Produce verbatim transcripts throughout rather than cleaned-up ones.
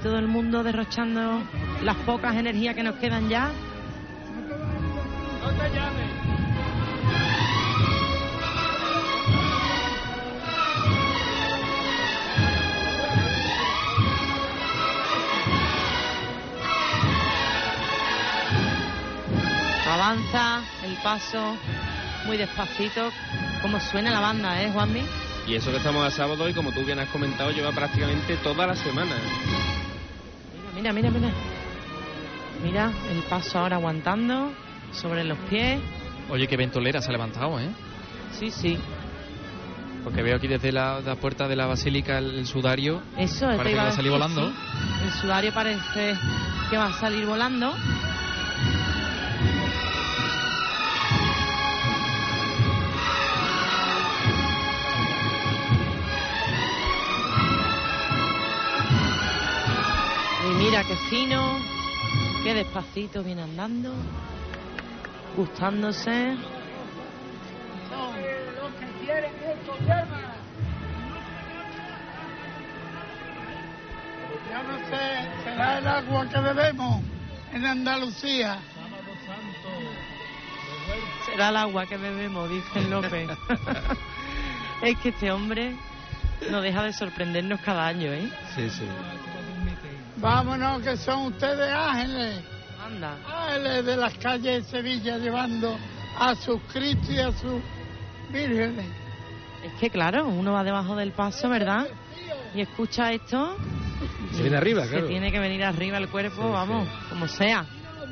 todo el mundo derrochando las pocas energías que nos quedan ya. No te llames. Avanza el paso muy despacito. Cómo suena la banda, ¿eh, Juanmi? Y eso que estamos a sábado y como tú bien has comentado, lleva prácticamente toda la semana. Mira, mira, mira, mira. Mira el paso ahora aguantando sobre los pies. Oye, qué ventolera se ha levantado, ¿eh? Sí, sí. Porque veo aquí desde la, la puerta de la basílica el, el sudario. Eso, parece que va a salir volando. Sí. El sudario parece que va a salir volando. Y mira qué fino, qué despacito viene andando, gustándose. Son los que quieren esto, yerma. Ya no sé, será el agua que bebemos en Andalucía. Será el agua que bebemos, dice el López. Es que este hombre no deja de sorprendernos cada año, ¿eh? Sí, sí. Vámonos, que son ustedes ángeles. Anda. Ángeles de las calles de Sevilla llevando a sus Cristos y a sus vírgenes. Es que claro, uno va debajo del paso, ¿verdad? Y escucha esto. Se viene arriba, se claro. Tiene que venir arriba el cuerpo, Sí, vamos, sí. como sea.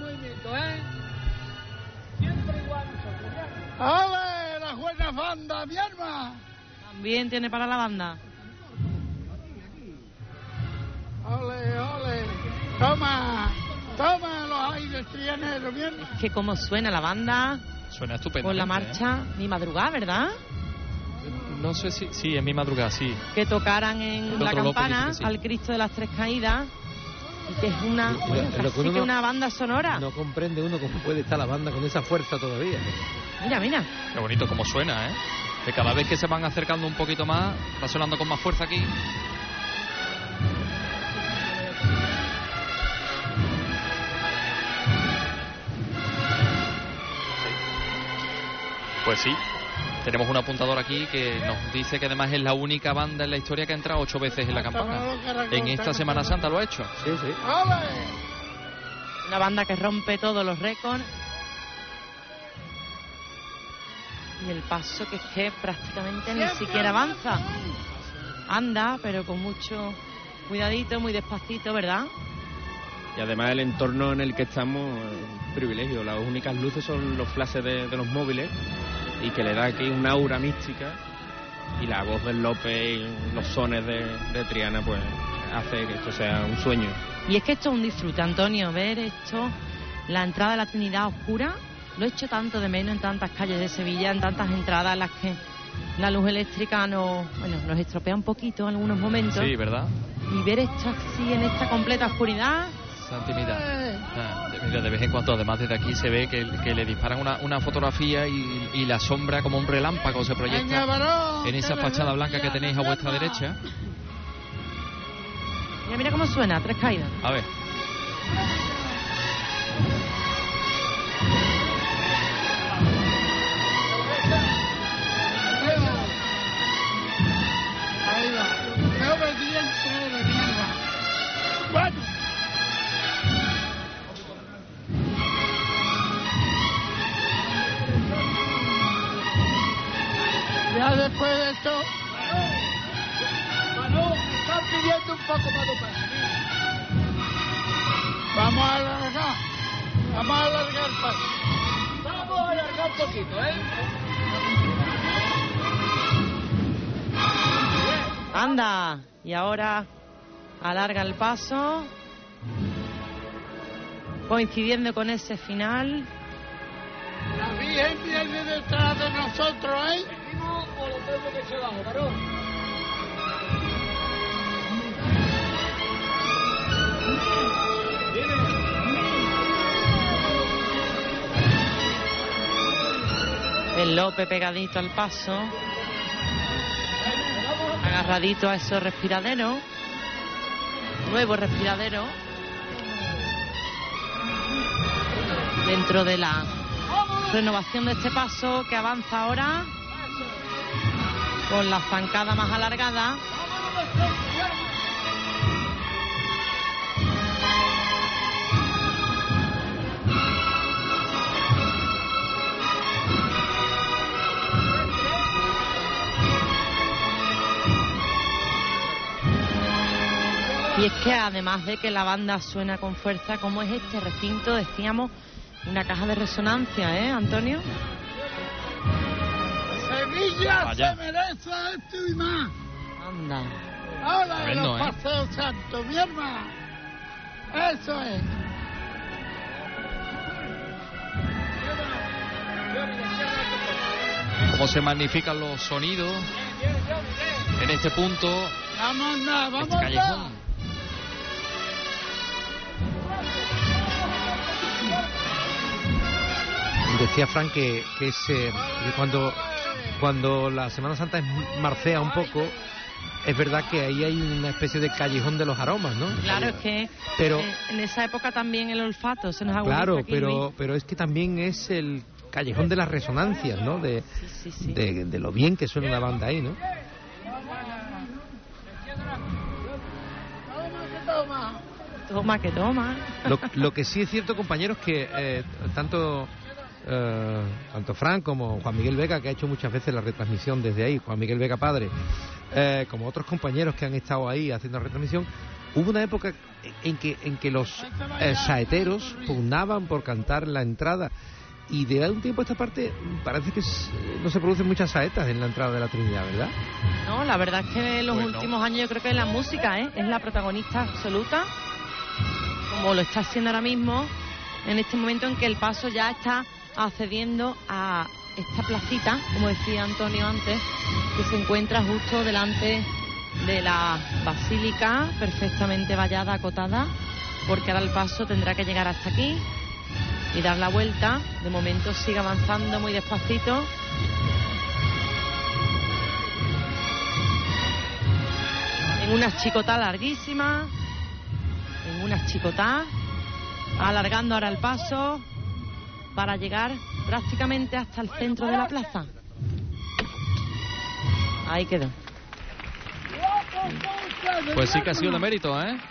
¡Ale! ¡Las buenas bandas, mi arma! También tiene para la banda. ¡Ole, ole! ¡Toma! ¡Toma los aires trianeros, mi arma! Es que como suena la banda. Suena estupendo. Con la marcha, ¿eh? Mi Madrugada, ¿verdad? No sé si... Sí, en Mi Madrugada, sí. Que tocaran en El la otro López campana dice que sí. al Cristo de las Tres Caídas. Y que es una, Y lo- bueno, lo que casi uno que no- una banda sonora. No comprende uno cómo puede estar la banda con esa fuerza todavía. Mira, mira. Qué bonito como suena, ¿eh? Que cada vez que se van acercando un poquito más, va sonando con más fuerza aquí. Pues sí, tenemos un apuntador aquí que nos dice que además es la única banda en la historia que ha entrado ocho veces en la campana. En esta Semana Santa lo ha hecho. Sí, sí. ¡Ale! Una banda que rompe todos los récords. Y el paso que es que prácticamente ni siquiera avanza. Anda, pero con mucho cuidadito, muy despacito, ¿verdad? Y además el entorno en el que estamos es un privilegio. Las únicas luces son los flashes de, de los móviles y que le da aquí una aura mística. Y la voz del López y los sones de, de Triana pues hace que esto sea un sueño. Y es que esto es un disfrute, Antonio, ver esto, la entrada de la Trinidad oscura. Lo he hecho tanto de menos en tantas calles de Sevilla, en tantas entradas en las que la luz eléctrica nos, bueno, nos estropea un poquito en algunos momentos. Sí, ¿verdad? Y ver esto así en esta completa oscuridad. Esa intimidad. Ah, de, mira, de vez en cuando, además desde aquí se ve que, que le disparan una, una fotografía y, y la sombra como un relámpago se proyecta Venga, varón, en esa que fachada les blanca que decía, tenéis a vuestra yerma. derecha. Mira, mira cómo suena, Tres Caídas. A ver. Ahí va. ¡Qué obediente eres, mierda! ¡Bueno! Ya después de esto... Manu, están pidiendo un poco más de paso. Vamos a alargar. Vamos a alargar el paso. Vamos a alargar un poquito, ¿eh? Anda. Y ahora alarga el paso. Coincidiendo con ese final. La Virgen viene detrás de nosotros, ¿eh? ¿Seguimos o lo tengo que echar abajo, varón? El López pegadito al paso. Agarradito a esos respiraderos. nuevo respiradero dentro de la renovación de este paso que avanza ahora con la zancada más alargada. Y es que además de que la banda suena con fuerza, como es este recinto, decíamos, una caja de resonancia, ¿eh, Antonio? Sevilla Vaya. se merece esto y más. Anda. Ahora en Tremendo, los ¿eh? paseos santos, mi hermano. Eso es. Cómo se magnifican los sonidos en este punto, Vamos, na, este vamos, callejón. na. Decía Frank que, que, es, eh, que cuando, cuando la Semana Santa es marcea un poco, es verdad que ahí hay una especie de callejón de los aromas, ¿no? Claro, es que Pero- eh, en esa época también el olfato se nos agudiza Claro, aquí, pero, Luis. pero es que también es el callejón de las resonancias, ¿no? De, Sí, sí, sí. de, de lo bien que suena la banda ahí, ¿no? Toma, Toma que toma. Lo, lo que sí es cierto, compañeros, que eh, tanto eh, tanto Fran como Juan Miguel Vega, que ha hecho muchas veces la retransmisión desde ahí, Juan Miguel Vega padre, eh, como otros compañeros que han estado ahí haciendo la retransmisión, hubo una época en que en que los eh, saeteros pugnaban por cantar la entrada, y de un tiempo a esta parte parece que s- no se producen muchas saetas en la entrada de la Trinidad, ¿verdad? No, la verdad es que en los Pues no. últimos años yo creo que la música ¿eh? es la protagonista absoluta, como lo está haciendo ahora mismo, en este momento en que el paso ya está accediendo a esta placita, como decía Antonio antes, que se encuentra justo delante de la basílica, perfectamente vallada, acotada, porque ahora el paso tendrá que llegar hasta aquí y dar la vuelta. De momento sigue avanzando muy despacito. En una chicotá larguísima, en una chicotá, alargando ahora el paso para llegar prácticamente hasta el centro de la plaza. Ahí quedó. Pues sí que ha sido de mérito, ¿eh?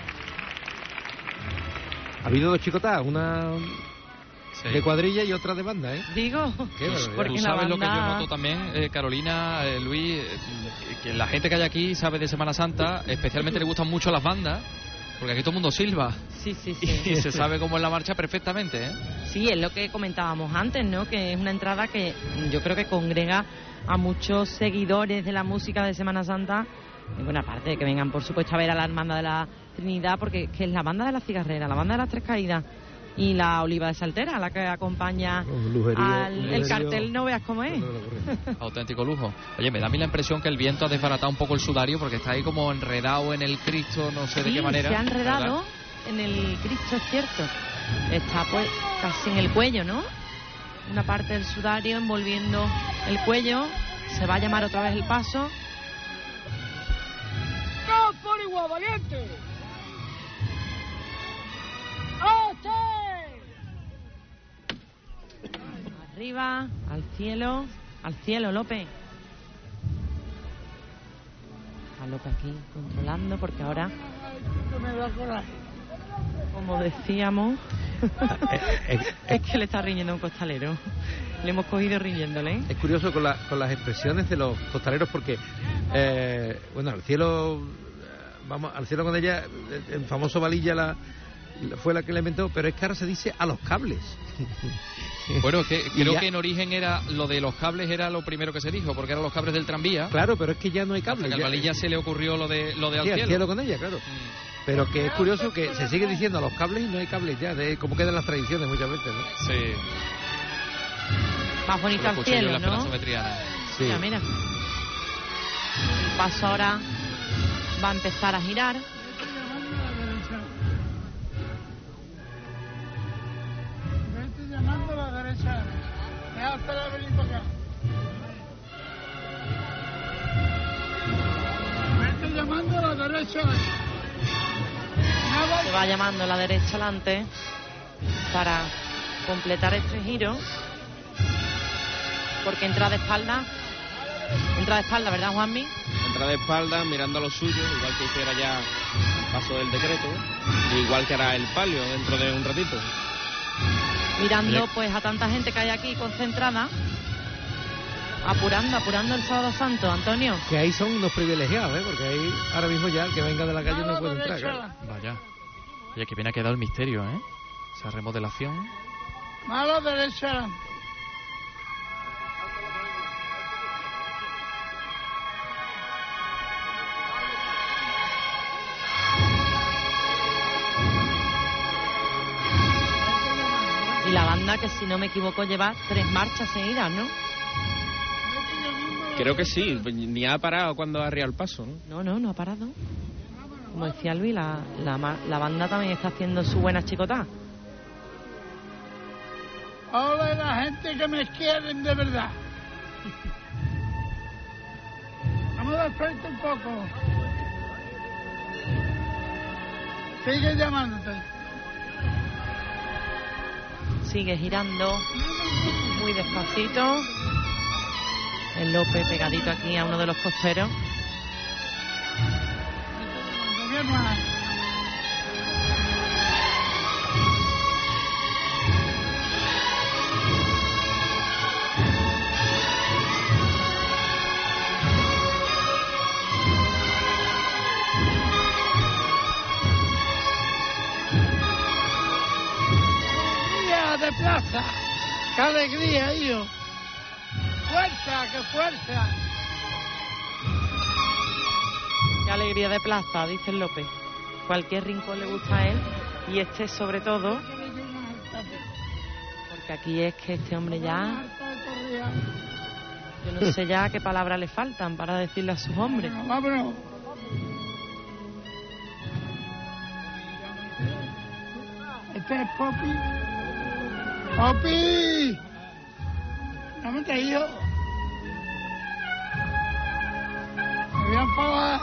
Ha habido dos chicotás, una Sí. de cuadrilla y otra de banda, ¿eh? Digo, Qué barbaridad. porque Tú la sabes lo que yo banda- noto también, eh, Carolina, eh, Luis, eh, que la gente que hay aquí sabe de Semana Santa, especialmente le gustan mucho las bandas, porque aquí todo el mundo silba Sí, sí, y sí. se sabe cómo es la marcha perfectamente, ¿eh? Sí, es lo que comentábamos antes, ¿no? Que es una entrada que yo creo que congrega a muchos seguidores de la música de Semana Santa. Y bueno, aparte de que vengan, por supuesto, a ver a la Hermandad de la Trinidad, porque que es la banda de la Cigarrera, la banda de las Tres Caídas y la Oliva de Saltera, la que acompaña Con lujerío, al el lujerío. cartel, no veas cómo es. Auténtico lujo. Oye, me da a mí la impresión que el viento ha desbaratado un poco el sudario porque está ahí como enredado en el Cristo, no sé de Sí, qué manera. se ha enredado ¿verdad? en el Cristo, es cierto. Está pues casi en el cuello, ¿no? Una parte del sudario envolviendo el cuello. Se va a llamar otra vez el paso. ¡No por igual, valiente! ¡Ote! Arriba, al cielo, al cielo, López. A López aquí controlando, porque ahora, me da coraje. como decíamos, Eh, es que le está riñendo a un costalero. Le hemos cogido riñéndole. ¿eh? Es curioso con, la, con las expresiones de los costaleros porque, eh, bueno, al cielo, eh, vamos, al cielo con ella, el, el famoso Valilla la, la- fue la que la inventó, pero es que ahora se dice a los cables. Bueno, que, Y creo ya- que en origen era lo de los cables era lo primero que se dijo, porque eran los cables del tranvía. Claro, pero es que ya no hay Hasta cables. que al ya- Valilla se le ocurrió lo de lo de al sí, al cielo. cielo con ella, claro. Mm, Pero que es curioso que se sigue diciendo a los cables y no hay cables ya, de cómo quedan las tradiciones muchas veces, ¿no? sí. Más bonito Lo al escuché yo en cielo, la Esperanza ¿no? Metriana. Sí. Mira, mira. El paso ahora va a empezar a girar. Vete llamando a la derecha. Déjate la venir para acá. Vete llamando a la derecha. va llamando la derecha adelante para completar este giro, porque entra de espalda, entra de espalda, ¿verdad, Juanmi? Entra de espalda, mirando a los suyos, igual que hiciera ya el paso del decreto, y igual que hará el palio dentro de un ratito. Mirando pues a tanta gente que hay aquí concentrada, apurando, apurando el Sábado Santo, Antonio. Que ahí son unos privilegiados, ¿eh? Porque ahí ahora mismo ya el que venga de la calle no puede entrar. Claro. Vaya. Oye, que bien ha quedado el misterio, ¿eh? Esa remodelación. Mano derecha. Y la banda, que si no me equivoco lleva tres marchas seguidas, ¿no? Creo que sí, ni ha parado cuando ha arriado el paso, ¿no? No, no, no ha parado. Como decía Luis, la, la, la banda también está haciendo su buena chicotá. Hola, la gente que me quieren de verdad. Vamos a dar frente un poco. Sigue llamándote. Sigue girando muy despacito. El López pegadito aquí a uno de los costeros. De plaza, qué alegría, hijo. Fuerza, qué fuerza. Qué alegría de plaza, dice el López. Cualquier rincón le gusta a él, y este sobre todo, porque aquí es que este hombre ya, yo no sé ya qué palabras le faltan para decirle a sus hombres. Vámonos. Este es Popi. ¡Popi! No me te ido. Me voy a enfadar.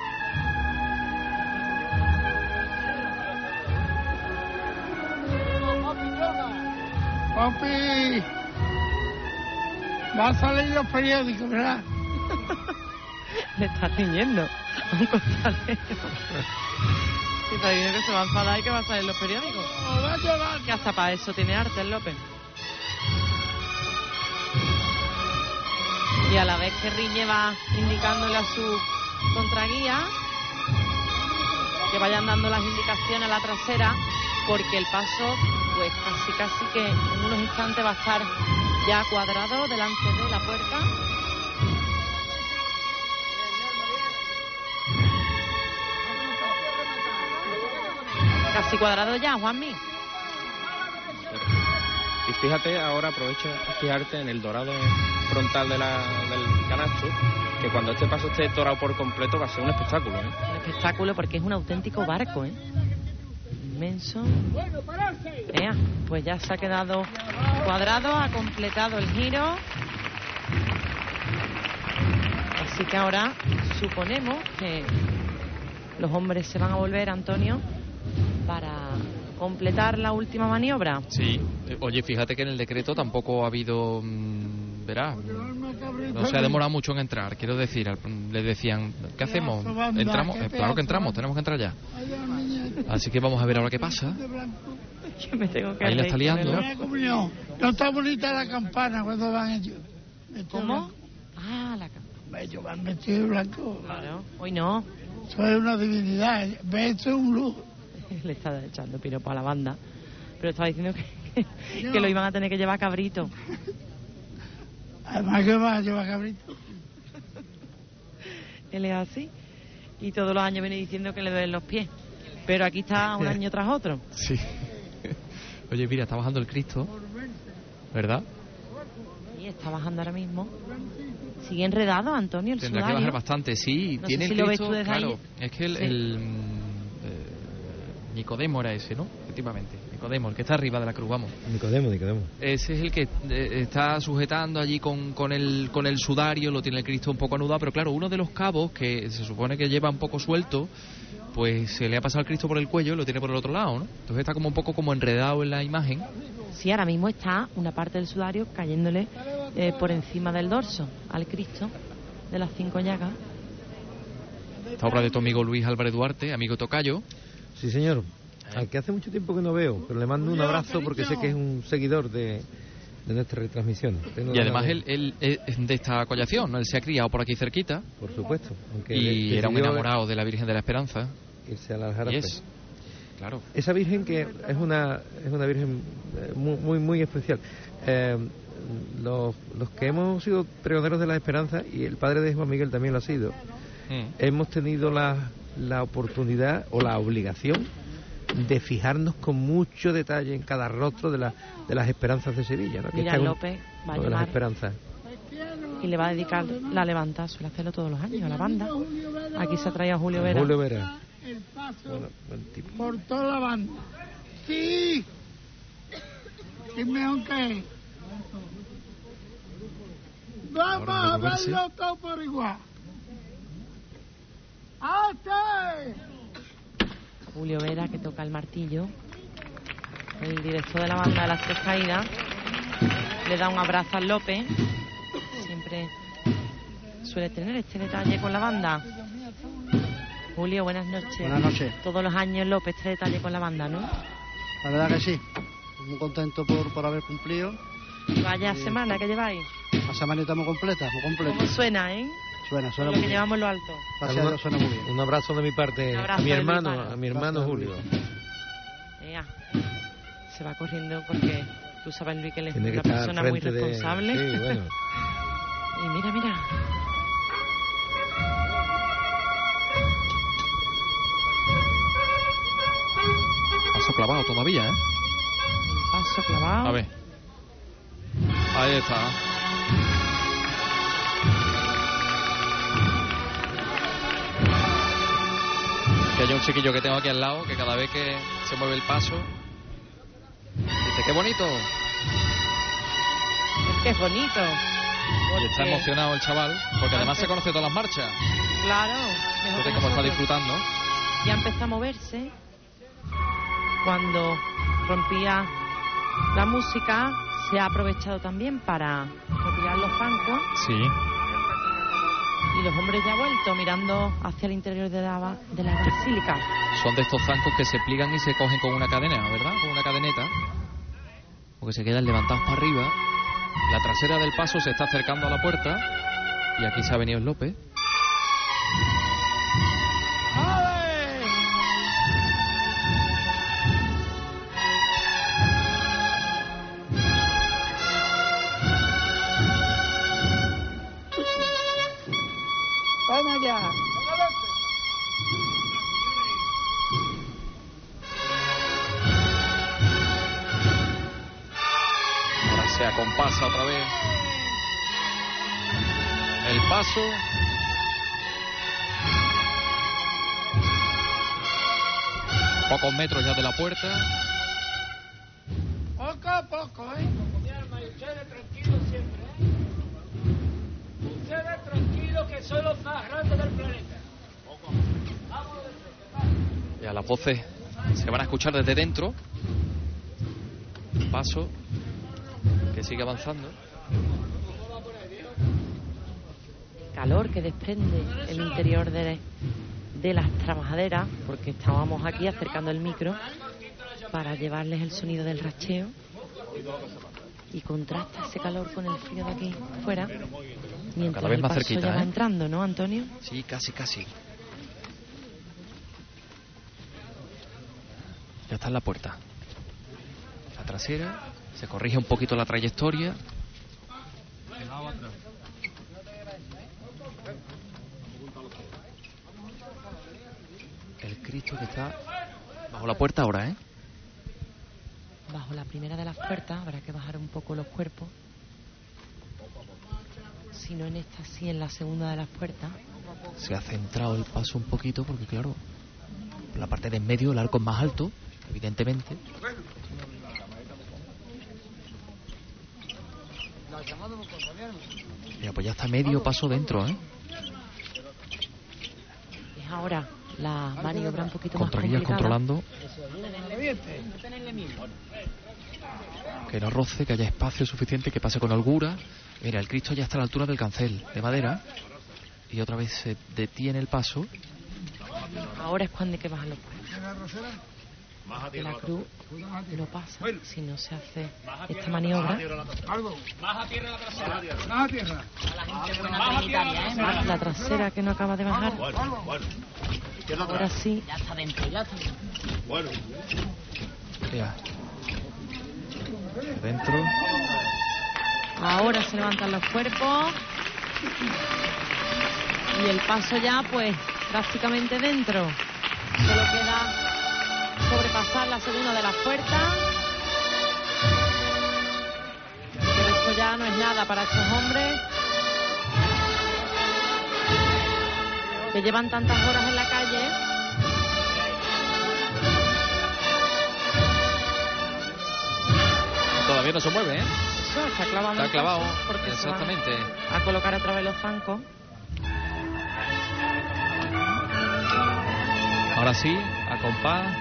¡Popi! Va a salir los periódicos, ¿verdad? Le está riñendo a un costalero. Y está diciendo que se va a enfadar y que va a salir los periódicos. ¡O va a llevar! Que hasta para eso tiene arte el López. Y a la vez que riñe va indicándole a su contraguía que vayan dando las indicaciones a la trasera, porque el paso pues casi casi que en unos instantes va a estar ya cuadrado delante de la puerta. Casi cuadrado ya, Juanmi. Y fíjate, ahora aprovecha a fijarte en el dorado frontal de la, del canasto, que cuando este paso esté dorado por completo va a ser un espectáculo, ¿eh? Un espectáculo, porque es un auténtico barco, ¿eh? Inmenso. Ea, pues ya se ha quedado cuadrado, ha completado el giro. Así que ahora suponemos que los hombres se van a volver, Antonio, para completar la última maniobra. Sí, oye, fíjate que en el decreto tampoco ha habido, mmm, verás, no se ha demorado mucho en entrar, quiero decir, le decían, ¿qué hacemos? ¿Entramos? Eh, claro que entramos, tenemos que entrar ya. Así que vamos a ver ahora qué pasa. Que me tengo que Ahí la está liando. No está bonita la campana cuando van ellos. ¿Cómo? Ah, la campana. Ellos van vestidos de blanco. Claro, hoy no. Eso es una divinidad, esto es un lujo. Le está echando piropo a la banda, pero estaba diciendo que, que, que lo iban a tener que llevar cabrito. Además que va a llevar cabrito. Él es así, y todos los años viene diciendo que le duelen los pies, pero aquí está un año tras otro. Sí. Oye, mira, está bajando el Cristo, ¿verdad? Y está bajando ahora mismo. Sigue enredado, Antonio, el Tendrá sudario. que bajar bastante, sí. No Tiene sé si el lo Cristo, ves tú desde claro. ahí. Es que el, Sí. el eh, Nicodemo era ese, ¿no? Efectivamente, Nicodemo, el que está arriba de la cruz, vamos. Nicodemo, Nicodemo. Ese es el que eh, está sujetando allí con, con, el, con el sudario, lo tiene el Cristo un poco anudado, pero claro, uno de los cabos que se supone que lleva un poco suelto, pues se le ha pasado el Cristo por el cuello y lo tiene por el otro lado, ¿no? Entonces está como un poco como enredado en la imagen. Sí, ahora mismo está una parte del sudario cayéndole eh, por encima del dorso al Cristo de las cinco llagas. Esta obra de tu amigo Luis Álvarez Duarte, amigo tocayo. Sí, señor. Al que hace mucho tiempo que no veo, pero le mando un abrazo porque sé que es un seguidor de, de nuestra retransmisión. Tengo Y además de... él, él es de esta collación, ¿no? Él se ha criado por aquí cerquita. Por supuesto. Aunque Y era un enamorado de la Virgen de la Esperanza. Irse a la Aljarafe. Y es, claro. Esa Virgen que es una es una Virgen muy muy, muy especial. Eh, los, los que hemos sido pregoneros de la Esperanza, y el padre de Juan Miguel también lo ha sido, mm. hemos tenido la, la oportunidad o la obligación de fijarnos con mucho detalle en cada rostro de, la, de las esperanzas de Sevilla, ¿no? Mira, López va a de las llamar esperanzas. Y le va a dedicar la levanta, suele hacerlo todos los años a la banda. Aquí se ha traído a Julio Vera. Julio Vera. El paso Bueno, buen tipo. por toda la banda. Sí. Dime aunque. Vamos a verlo todo por igual. ¡Ate! Julio Vera, que toca el martillo, el director de la banda de las Tres Caídas, le da un abrazo al López. Siempre suele tener este detalle con la banda. Julio, buenas noches. Buenas noches. Todos los años López este detalle con la banda, ¿no? La verdad que sí. Muy contento por, por haber cumplido. Vaya y... semana que lleváis. La semanita muy completa, muy completa. ¿Cómo suena, eh? Suena, suena lo muy que bien. llevamos en lo alto. Gracias a Dios, suena muy bien. Un abrazo de mi parte a mi hermano, a mi hermano Julio. Ea, se va corriendo porque tú sabes, Luis, que él es Tiene una que persona muy de... responsable. Sí, bueno. Y mira, mira. Paso clavado todavía, ¿eh? Paso clavado. A ver. Ahí está. Que hay un chiquillo que tengo aquí al lado que cada vez que se mueve el paso dice, ¡qué bonito! Es que es bonito. Y está emocionado el chaval, porque además se conoce todas las marchas. Claro. Fíjate cómo está disfrutando. Ya empezó a moverse. Cuando rompía la música, se ha aprovechado también para retirar los bancos. Sí. Y los hombres ya han vuelto mirando hacia el interior de la, de la basílica. Son de estos zancos que se pliegan y se cogen con una cadena, ¿verdad? Con una cadeneta. Porque se quedan levantados para arriba. La trasera del paso se está acercando a la puerta. Y aquí se ha venido el López. Vamos allá. Ahora se acompasa otra vez el paso. Pocos metros ya de la puerta. Poco a poco, ¿eh? Ustedes tranquilos siempre, ¿eh? Ustedes tranquilos que son los más grandes del planeta. Ya las voces se van a escuchar desde dentro. Paso que sigue avanzando. Calor que desprende el interior de, de las trabajaderas, porque estábamos aquí acercando el micro para llevarles el sonido del racheo, y contrasta ese calor con el frío de aquí fuera, mientras Cada vez el más paso cerquita, ya va ¿eh? entrando, ¿no, Antonio? Sí, casi, casi. Ya está en la puerta. La trasera. Se corrige un poquito la trayectoria. El Cristo que está bajo la puerta ahora, ¿eh? Bajo la primera de las puertas habrá que bajar un poco los cuerpos. Si no en esta, sí en la segunda de las puertas. Se ha centrado el paso un poquito porque, claro, la parte de en medio, el arco es más alto, evidentemente. Mira, pues ya está medio paso dentro, ¿eh? Es ahora la maniobra un poquito más Contraguías complicada. controlando que no roce, que haya espacio suficiente, que pase con holgura. Mira, el Cristo ya está a la altura del cancel de madera y otra vez se detiene el paso. Ahora es cuando hay que bajar los puestos. Que la cruz no pasa si no se hace esta maniobra. Baja tierra la trasera. Baja tierra. Ah, la trasera que no acaba de bajar. Ahora sí. Ya está dentro. Ya está dentro. Bueno. Ya. Dentro. Ahora se levantan los cuerpos. Y el paso ya, pues, prácticamente dentro. Solo queda sobrepasar la segunda de las puertas. Pero esto ya no es nada para estos hombres que llevan tantas horas en la calle. Todavía no se mueve, ¿eh? Eso, está clavado. Está el clavado, paso porque exactamente. se van a colocar otra vez los zancos. Ahora sí, a compás.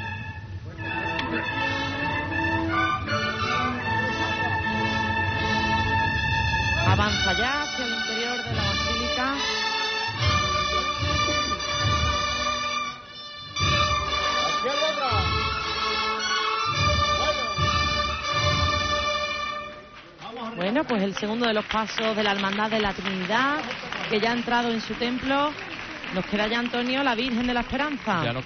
Avanza ya hacia el interior de la basílica. Bueno, pues el segundo de los pasos de la Hermandad de la Trinidad, que ya ha entrado en su templo. Nos queda ya, Antonio, la Virgen de la Esperanza. Ya no